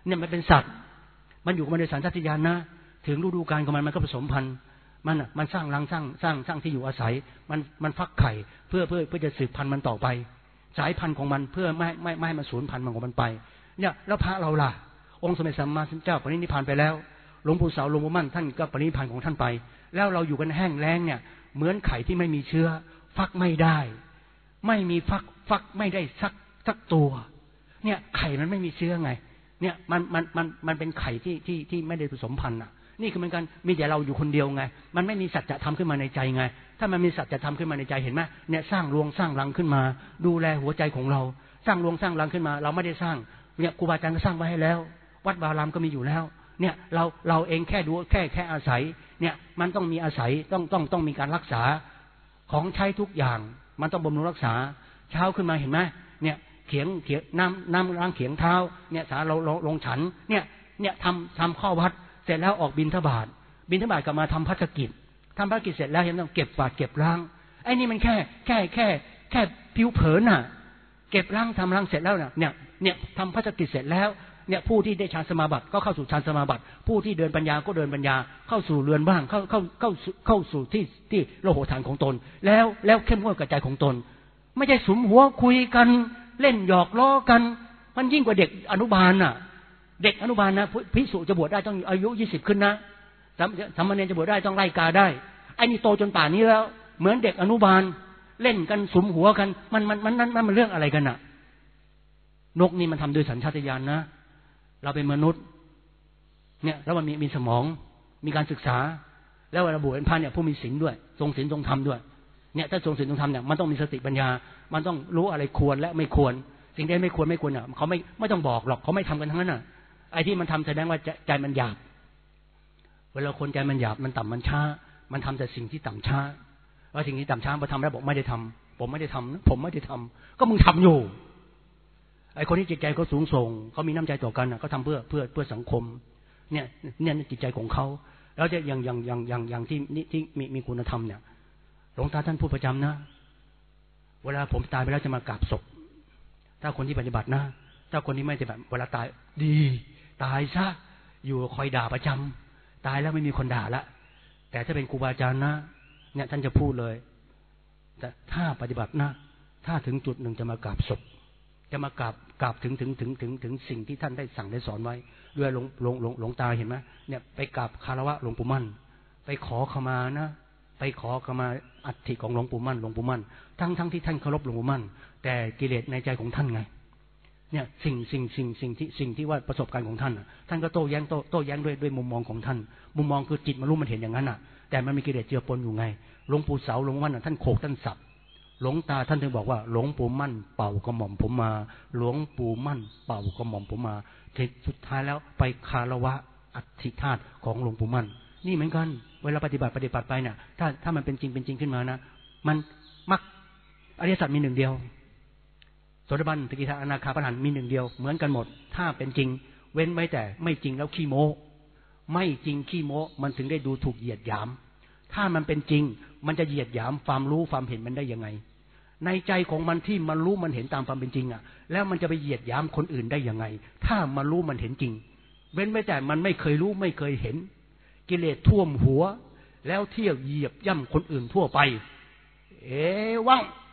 เนี่ยมันเป็นสัตว์มันอยู่กับมันในสัญชาตญาณนะถึงฤดูกาลของมันมันก็ผสมพันธุ์มันอ่ะมันสร้างรังสร้างสร้างสร้างที่อยู่อาศัยมันมันฟักไข่เพื่อเพื่อเพื่อจะสืบพันธุ์มันต่อไปสายพันธุ์ของมันเพื่อไม่ไม่ไม่ให้มันสูญพันธุ์มันของมันไปเนี่ยแล้วพระเราล่ะองค์สมเด็จสัมมาสัมพุทธเจ้าปรินิพพานไปแล้วหลวงปู่เสาหลวงปู่มั่นท่านก็ปรินิพพานของท่านไปแล้วเราอยู่กันแห้งแล้งเนี่ยเหมือนไข่ที่ไม่มีเชื้อฟักไม่ได้ไม่มีฟักฟักไม่ได้สักสักตัวเนี่ยไข่มันไม่มีเชื้อไงเนี่ยมันมันมันมันเป็นไข่ที่ที่ที่ไม่ได้ผสมพันธุ์อ่ะนี่คือเหมือนกันมีแต่เราอยู่คนเดียวไงมันไม่มีสัจธรรมขึ้นมาในใจไงถ้ามันมีสัจธรรมขึ้นมาในใจเห็นไหมเนี่ยสร้างรวงสร้างรังขึ้นมาดูแลหัวใจของเราสร้างรวงสร้างรังขึ้นมาเราไม่ได้สร้างเนี่ยครูบาอาจารย์ก็สร้างไว้ให้แล้ววัดวารามก็มีอยู่แล้วเนี่ยเราเราเองแค่ดูแค่แค่อาศัยเนี่ยมันต้องมีอาศัยต้องต้องต้องมีการรักษาของใช้ทุกอย่างมันต้องบำรุงรักษาเช้าขึ้นมาเห็นไหมเนี่ยเขียงเขียงน้ำน้ำล้างเขียงเท้าเนี่ยสาเราลงฉันเนี่ยเนี่ยทำทำข้อวัดเสร็จแล้วออกบิณฑบาตบิณฑบาตกลับมาทำพัฒกิจทำพัฒกิจเสร็จแล้วเห็นต้องเก็บกวาดเก็บล้างไอ้นี่มันแค่แค่แค่แค่ผิวเผินน่ะเก็บล้างทำล้างเสร็จแล้วเนี่ยเนี่ยทำพัฒกิจเสร็จแล้วเนี่ยผู้ที่ได้ฌานสมาบัติก็เข้าสู่ฌานสมาบัติผู้ที่เดินปัญญาก็เดินปัญญาเข้าสู่เรือนบ้างเข้าเข้าเข้าเข้าสู่ที่ที่โลโหฐานของตนแล้วแล้วเข้มงวดกับใจของตนไม่ใช่สุมหัวคุยกันเล่นหยอกล้อกันมันยิ่งกว่าเด็กอนุบาลน่ะเด็กอนุบาลนะภิกษุจะบวชได้ต้องอายุยี่สิบขึ้นนะสามเณรจะบวชได้ต้องไล่กาได้ไอ้นี่โตจนป่านนี้แล้วเหมือนเด็กอนุบาลเล่นกันสุมหัวกันมันมันมันนั่นมันเรื่องอะไรกันน่ะนกนี่มันทำโดยสัญชาตญาณนะเราเป็นมนุษย์เนี่ยแล้วมันมีมีสมองมีการศึกษาแล้วเวลาบวชเป็นพระเนี่ยผู้มีศีลด้วยทรงศีลทรงธรรมด้วยเนี่ยถ้าทรงศีลทรงธรรมเนี่ยมันต้องมีสติปัญญามันต้องรู้อะไรควรและไม่ควรสิ่งใดไม่ควรไม่ควรอ่ะเขาไม่ไม่ต้องบอกหรอกเขาไม่ทำกันทั้งนั้นอ่ะไอ้ที่มันทำแสดงว่าใจมันหยาบเวลาคนใจมันหยาบมันต่ำมันช้ามันทำแต่สิ่งที่ต่ำช้าว่าสิ่งที่ต่ำช้าพอทำแล้วบอกไม่ได้ทำผมไม่ได้ทำผมไม่ได้ทำก็มึงทำอยู่ไอ้คนที่จิตใจเขาสูงส่งเขามีน้ำใจต่อกันเขาทำเพื่อเพื่อเพื่อสังคมเนี่ยเนี่ยจิตใจของเขาแล้วจะอย่างอย่างอย่างอย่างอย่างที่ที่มีมีคุณธรรมเนี่ยหลวงตาท่านพูดประจำนะเวลาผมตายไปแล้วจะมากราบศพถ้าคนที่ปฏิบัตินะถ้าคนที่ไม่ปฏิบัติเวลาตายดีตายซะอยู่คอยด่าประจำตายแล้วไม่มีคนด่าละแต่ถ้าเป็นครูบาอาจารย์นะเนี่ยท่านจะพูดเลยแต่ถ้าปฏิบัตินะถ้าถึงจุดหนึ่งจะมากราบศพจะมากราบกราบถึงถึงถึงถึงถึงสิ่งที่ท่านได้สั่งได้สอนไว้ด้วยหลวงหลวงหลวงหลวงตาเห็นไหมเนี่ยไปกราบคารวะหลวงปู่มั่นไปขอขมานะไปขอขมาอัฐิของหลวงปู่มั่นหลวงปู่มั่นทั้งทั้งที่ท่านเคารพหลวงปู่มั่นแต่กิเลสในใจของท่านไงเนี่ยสิ่งสิ่งสิ่งสิ่งที่สิ่งที่ว่าประสบการณ์ของท่านท่านก็โต้แย้งโต้โต้แย้งด้วยด้วยมุมมองของท่านมุมมองคือจิตมันรู้มันเห็นอย่างนั้นอ่ะแต่มันมีกิเลสเจือปนอยู่ไงหลวงปู่เสาหลวงปู่มั่นท่านโขกท่านสับหลวงตาท่านถึงบอกว่าหลวงปู่มั่นเป่ากระหม่อมผมมาหลวงปู่มั่นเป่ากระหม่อมผมมาสุดท้ายแล้วไปคารวะอัฐิธาตุของหลวงปู่มั่นนี่เหมือนกันเวลาปฏิบัติปฏิบัติไปเนี่ยถ้าถ้ามันเป็นจริงเป็นจริงขึ้นมานะมันมักอริยสัจมีหนึ่งเดียวโสดาบันสกิทาอนาคาพระอรหันต์มีหนึ่งเดียวเหมือนกันหมดถ้าเป็นจริงเว้นไว้แต่ไม่จริงแล้วขี้โม้ไม่จริงขี้โม้มันถึงได้ดูถูกเหยียดหยามถ้ามันเป็นจริงมันจะเหยียดหยามความรู้ความเห็นมันได้ยังไงในใจของมันที่มันรู้มันเห็นตามความเป็นจริงอ่ะแล้วมันจะไปเหยียดหยามคนอื่นได้ยังไงถ้ามันรู้มันเห็นจริงเว้นไว้แต่มันไม่เคยรู้ไม่เคยเห็นกิเลสท่วมหัวแล้วเที่ยวเหยียบย่ำคนอื่นทั่วไปเอวัง